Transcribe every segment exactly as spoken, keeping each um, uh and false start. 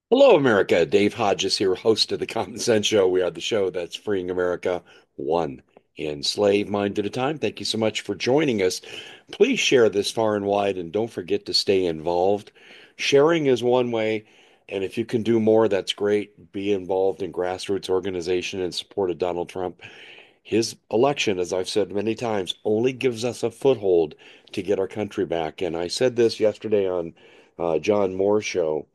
Hello, America. Dave Hodges here, host of the Common Sense Show. We are the show that's freeing America one enslaved mind at a time. Thank you so much for joining us. Please share this far and wide and don't forget to stay involved. Sharing is one way, and if you can do more, that's great. Be involved in grassroots organization in support of Donald Trump. His election, as I've said many times, only gives us a foothold to get our country back. And I said this yesterday on uh, John Moore's show.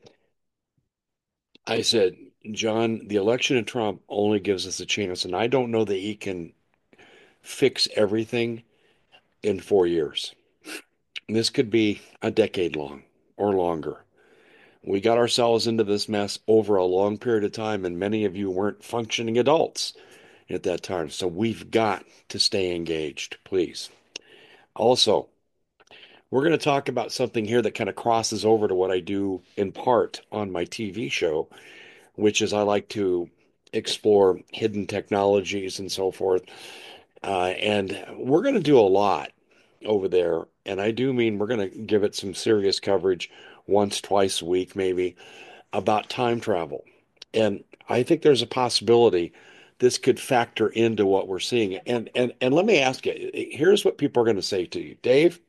I said, John, the election of Trump only gives us a chance, and I don't know that he can fix everything in four years. This could be a decade long or longer. We got ourselves into this mess over a long period of time, and many of you weren't functioning adults at that time. So we've got to stay engaged, please. Also, we're going to talk about something here that kind of crosses over to what I do in part on my T V show, which is I like to explore hidden technologies and so forth. Uh, and we're going to do a lot over there. And I do mean we're going to give it some serious coverage once, twice a week, maybe, about time travel. And I think there's a possibility this could factor into what we're seeing. And and and let me ask you, here's what people are going to say to you. Dave,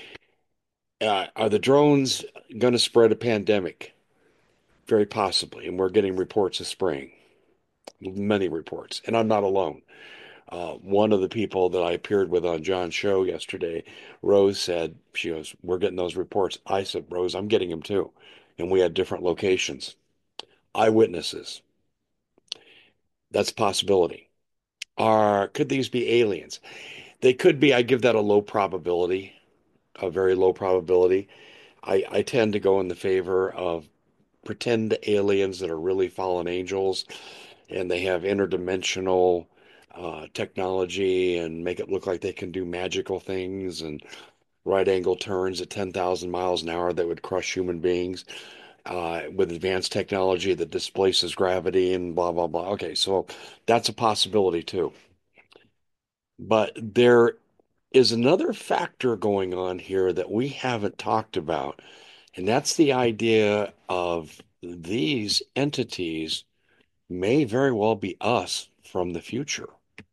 uh, are the drones going to spread a pandemic? Very possibly. And we're getting reports of spraying, many reports. And I'm not alone. Uh, one of the people that I appeared with on John's show yesterday, Rose said, she goes, we're getting those reports. I said, Rose, I'm getting them too. And we had different locations. Eyewitnesses. That's a possibility. Are, could these be aliens? They could be. I give that a low probability, a very low probability. I, I tend to go in the favor of pretend aliens that are really fallen angels and they have interdimensional uh, technology and make it look like they can do magical things and right angle turns at ten thousand miles an hour that would crush human beings uh, with advanced technology that displaces gravity and blah, blah, blah. Okay, so that's a possibility too. But there is another factor going on here that we haven't talked about, and that's the idea of these entities may very well be us from the future.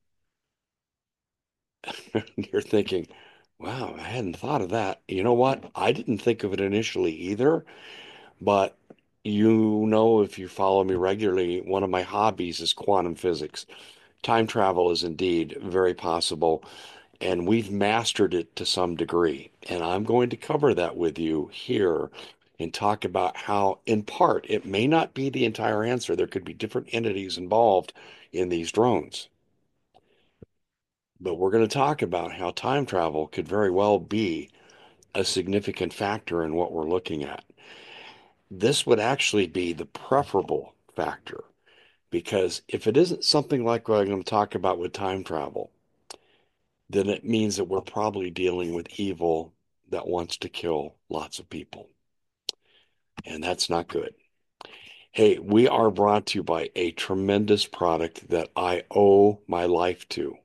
You're thinking, wow, I hadn't thought of that. You know what? I didn't think of it initially either, but you know, if you follow me regularly, one of my hobbies is quantum physics. Time travel is indeed very possible, and we've mastered it to some degree. And I'm going to cover that with you here and talk about how, in part, it may not be the entire answer. There could be different entities involved in these drones. But we're going to talk about how time travel could very well be a significant factor in what we're looking at. This would actually be the preferable factor because if it isn't something like what I'm going to talk about with time travel, then it means that we're probably dealing with evil that wants to kill lots of people. And that's not good. Hey, we are brought to you by a tremendous product that I owe my life to.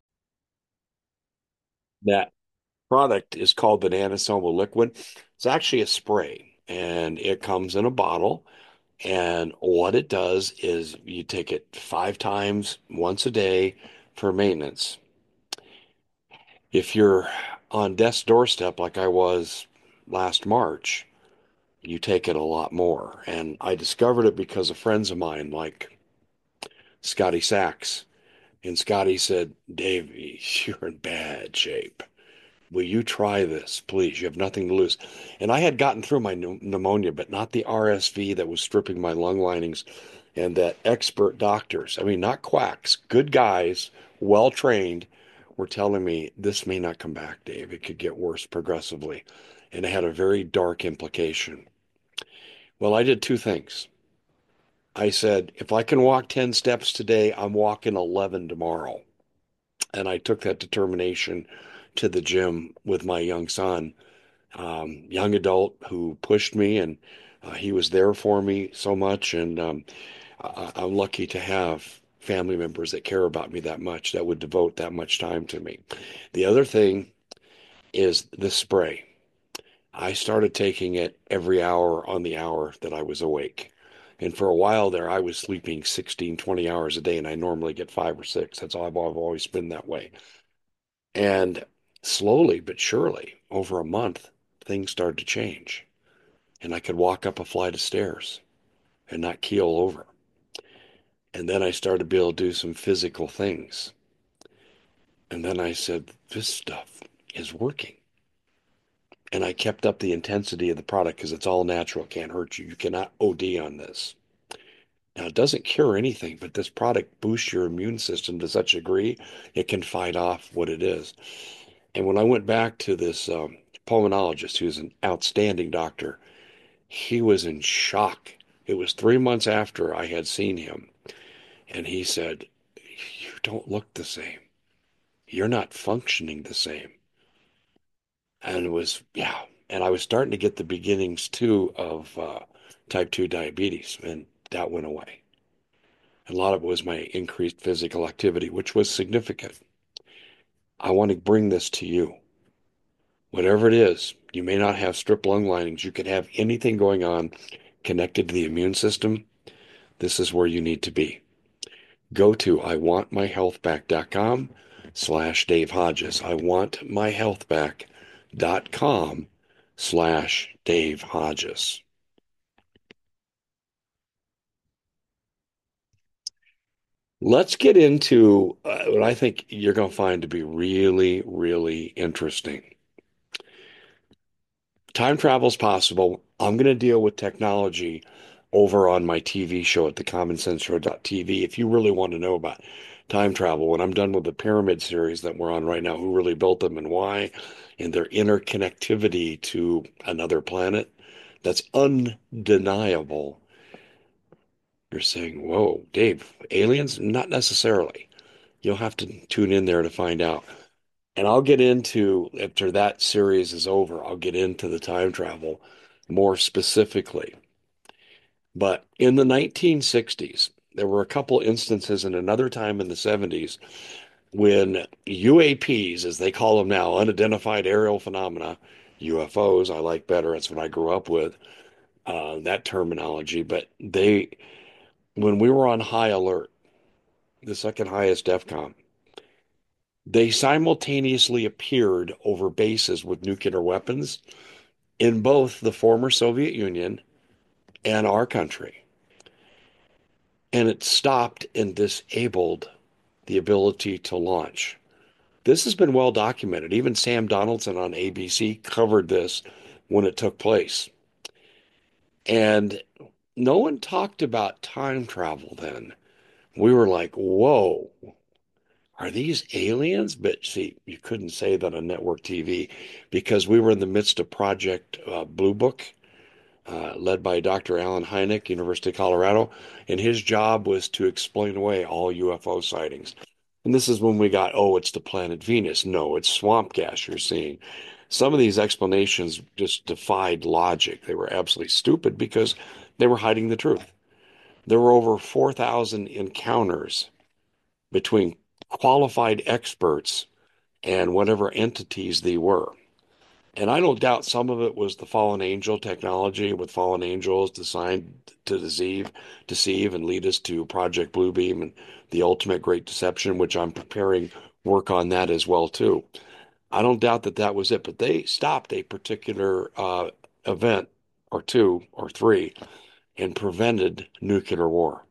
That product is called the Nanosoma Liquid. It's actually a spray and it comes in a bottle. And what it does is you take it five times once a day for maintenance. If you're on death's doorstep like I was last March, you take it a lot more. And I discovered it because of friends of mine like Scotty Sachs. And Scotty said, Dave, you're in bad shape. Will you try this, please? You have nothing to lose. And I had gotten through my pneumonia, but not the R S V that was stripping my lung linings and that expert doctors, I mean, not quacks, good guys, well trained, were telling me this may not come back, Dave. It could get worse progressively. And it had a very dark implication. Well, I did two things. I said, if I can walk ten steps today, I'm walking eleven tomorrow. And I took that determination to the gym with my young son, um, young adult who pushed me, and uh, he was there for me so much. And um, I- I'm lucky to have family members that care about me that much, that would devote that much time to me. The other thing is the spray. I started taking it every hour on the hour that I was awake. And for a while there, I was sleeping sixteen, twenty hours a day, and I normally get five or six. That's all I've, I've always been that way. And slowly but surely, over a month, things started to change. And I could walk up a flight of stairs and not keel over. And then I started to be able to do some physical things. And then I said, this stuff is working. And I kept up the intensity of the product because it's all natural. It can't hurt you. You cannot O D on this. Now, it doesn't cure anything, but this product boosts your immune system to such a degree it can fight off what it is. And when I went back to this um, pulmonologist, who's an outstanding doctor, he was in shock. It was three months after I had seen him. And he said, you don't look the same. You're not functioning the same. And it was, yeah. And I was starting to get the beginnings too of uh, type two diabetes, and that went away. And a lot of it was my increased physical activity, which was significant. I want to bring this to you. Whatever it is, you may not have strip lung linings. You could have anything going on connected to the immune system. This is where you need to be. Go to I want my health back dot com slash Dave Hodges. I want my health back dot com slash Dave Hodges. Let's get into uh, what I think you're going to find to be really, really interesting. Time travel is possible. I'm going to deal with technology over on my T V show at the common sense show dot T V. If you really want to know about time travel, when I'm done with the pyramid series that we're on right now, who really built them and why, and their interconnectivity to another planet, that's undeniable. You're saying, whoa, Dave, aliens? Not necessarily. You'll have to tune in there to find out. And I'll get into, after that series is over, I'll get into the time travel more specifically. But in the nineteen sixties, there were a couple instances and another time in the seventies when U A Ps, as they call them now, unidentified aerial phenomena, U F Os, I like better. That's what I grew up with, uh, that terminology. But they, when we were on high alert, the second highest DEFCON, they simultaneously appeared over bases with nuclear weapons in both the former Soviet Union and our country. And it stopped and disabled the ability to launch. This has been well documented. Even Sam Donaldson on A B C covered this when it took place. And no one talked about time travel then. We were like, whoa, are these aliens? But see, you couldn't say that on network T V because we were in the midst of Project uh, Blue Book, uh, led by Doctor Alan Hynek, University of Colorado, and his job was to explain away all U F O sightings. And this is when we got, oh, it's the planet Venus. No, it's swamp gas you're seeing. Some of these explanations just defied logic. They were absolutely stupid because they were hiding the truth. There were over four thousand encounters between qualified experts and whatever entities they were. And I don't doubt some of it was the fallen angel technology with fallen angels designed to deceive, deceive and lead us to Project Bluebeam and the ultimate great deception, which I'm preparing work on that as well too. I don't doubt that that was it, but they stopped a particular uh, event or two or three and prevented nuclear war.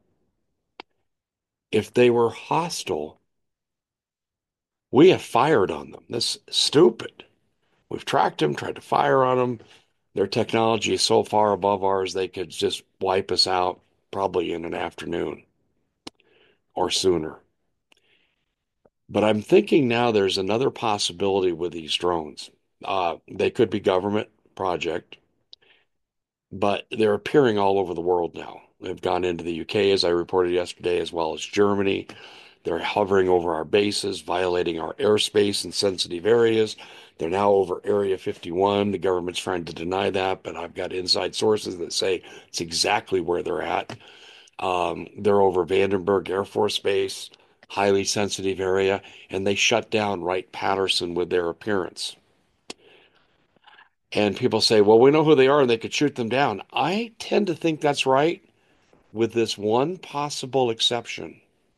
If they were hostile, we have fired on them. That's stupid. We've tracked them, tried to fire on them. Their technology is so far above ours, they could just wipe us out probably in an afternoon or sooner. But I'm thinking now there's another possibility with these drones. Uh, they could be government project, but they're appearing all over the world now. They've gone into the U K, as I reported yesterday, as well as Germany. They're hovering over our bases, violating our airspace in sensitive areas. They're now over Area fifty-one. The government's trying to deny that, but I've got inside sources that say it's exactly where they're at. Um, they're over Vandenberg Air Force Base, highly sensitive area, and they shut down Wright-Patterson with their appearance. And people say, well, we know who they are and they could shoot them down. I tend to think that's right, with this one possible exception.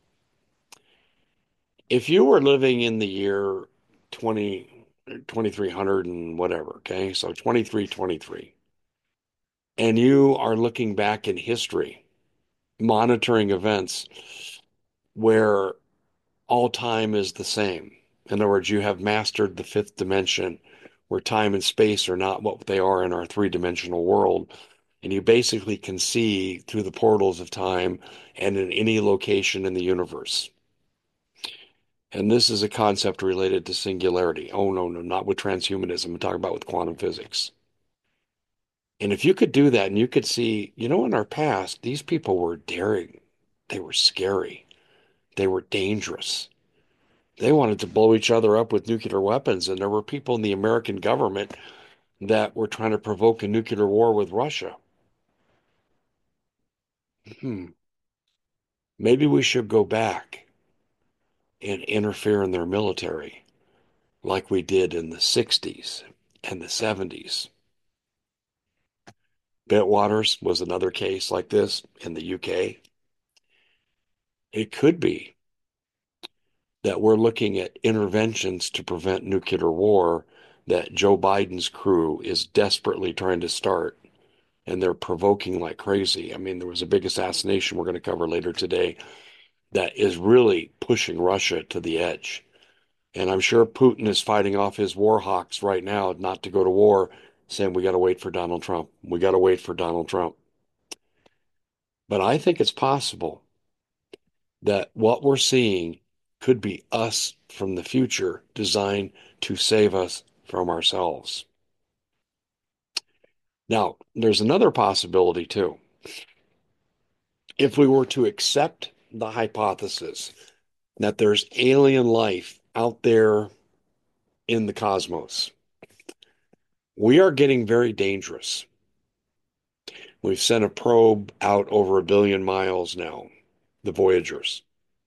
If you were living in the year twenty, twenty-three hundred and whatever, okay, so twenty-three twenty-three, and you are looking back in history, monitoring events where all time is the same. In other words, you have mastered the fifth dimension where time and space are not what they are in our three-dimensional world. And you basically can see through the portals of time and in any location in the universe. And this is a concept related to singularity. Oh, no, no, not with transhumanism. I'm talking about with quantum physics. And if you could do that and you could see, you know, in our past, these people were daring, they were scary, they were dangerous. They wanted to blow each other up with nuclear weapons. And there were people in the American government that were trying to provoke a nuclear war with Russia. Hmm. Maybe we should go back and interfere in their military like we did in the sixties and the seventies. Bitwaters was another case like this in the U K. It could be that we're looking at interventions to prevent nuclear war that Joe Biden's crew is desperately trying to start, and they're provoking like crazy. I mean, there was a big assassination we're going to cover later today that is really pushing Russia to the edge. And I'm sure Putin is fighting off his war hawks right now not to go to war, saying we got to wait for Donald Trump. We got to wait for Donald Trump. But I think it's possible that what we're seeing could be us from the future designed to save us from ourselves. Now, there's another possibility too. If we were to accept the hypothesis that there's alien life out there in the cosmos, we are getting very dangerous. We've sent a probe out over a billion miles now, the Voyagers.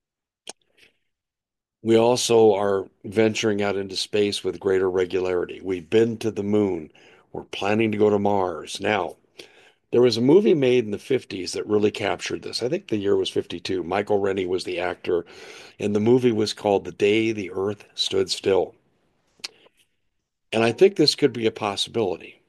We also are venturing out into space with greater regularity. We've been to the moon. We're planning to go to Mars. Now, there was a movie made in the fifties that really captured this. I think the year was fifty-two. Michael Rennie was the actor, and the movie was called The Day the Earth Stood Still. And I think this could be a possibility.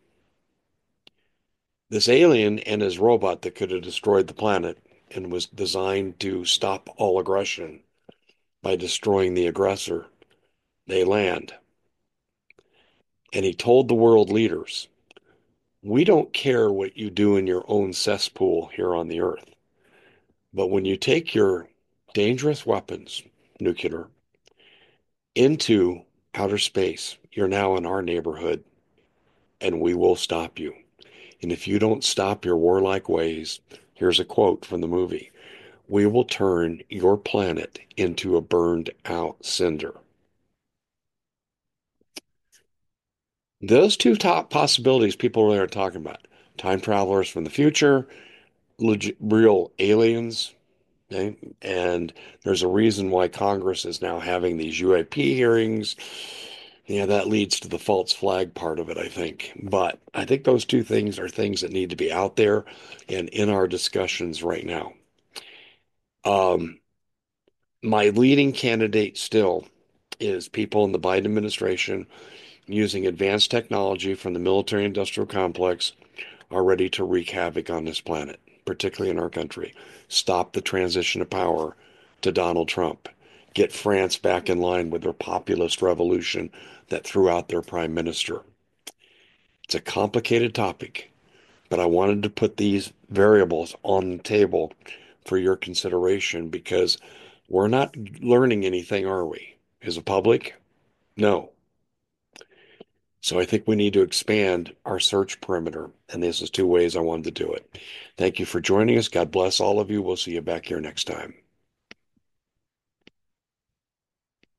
This alien and his robot that could have destroyed the planet and was designed to stop all aggression by destroying the aggressor, they land. And he told the world leaders, we don't care what you do in your own cesspool here on the earth. But when you take your dangerous weapons, nuclear, into outer space, you're now in our neighborhood, and we will stop you. And if you don't stop your warlike ways, here's a quote from the movie, we will turn your planet into a burned out cinder. Those two top possibilities people really are talking about. Time travelers from the future, legit, real aliens. Okay? And there's a reason why Congress is now having these U A P hearings. Yeah, that leads to the false flag part of it, I think. But I think those two things are things that need to be out there and in our discussions right now. Um, my leading candidate still is people in the Biden administration using advanced technology from the military industrial complex are ready to wreak havoc on this planet, particularly in our country. Stop the transition of power to Donald Trump. Get France back in line with their populist revolution that threw out their prime minister. It's a complicated topic, but I wanted to put these variables on the table for your consideration because we're not learning anything, are we? As a public? No. So I think we need to expand our search perimeter, and this is two ways I wanted to do it. Thank you for joining us. God bless all of you. We'll see you back here next time.